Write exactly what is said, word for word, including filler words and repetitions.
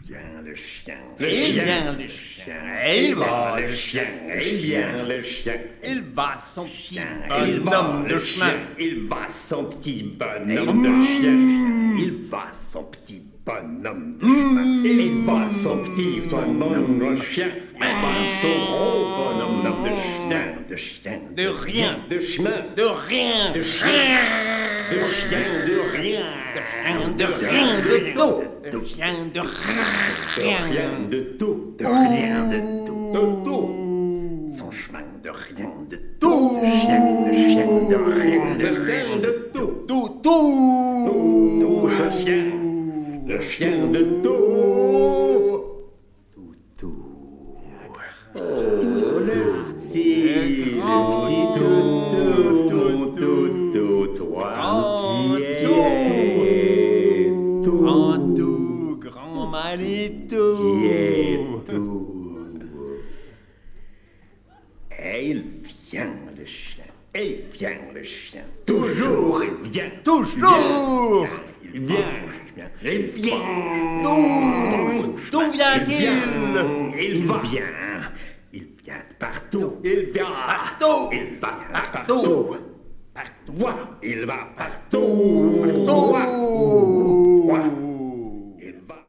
vient le chien, Le il chien, vient le le chien, chien, il il va, va le le chien, il vient le chien, Il va son petit il va bonhomme de le chemin. chien, il va son petit bonhomme de chien, il va son petit bonhomme de chemin, il va son petit bonhomme de chien, il va son gros bonhomme de chien, de chien, De rien. de chemin, De rien, de chien, de chien, de rien, de rien, de tout, de rien, de de rien. rien de tout, de rien de tout, de tout. Son chemin de rien de tout, de chien, de chien, de rien, de rien de tout, Tout, tout. tout, tout, ce chien, le chien de tout, tout, tout. Oh, le petit, le petit tout, tout, tout, tout, toi qui es tout. Grand tout, grand Manitou. Qui est tout. Et il vient le chien, et il vient le chien, toujours il vient, Toujours. il vient, il vient, D'où, d'où il vient-il? vient, il vient, il vient partout, il vient Partout. il va Partout. partout, partout, il va partout, Partout.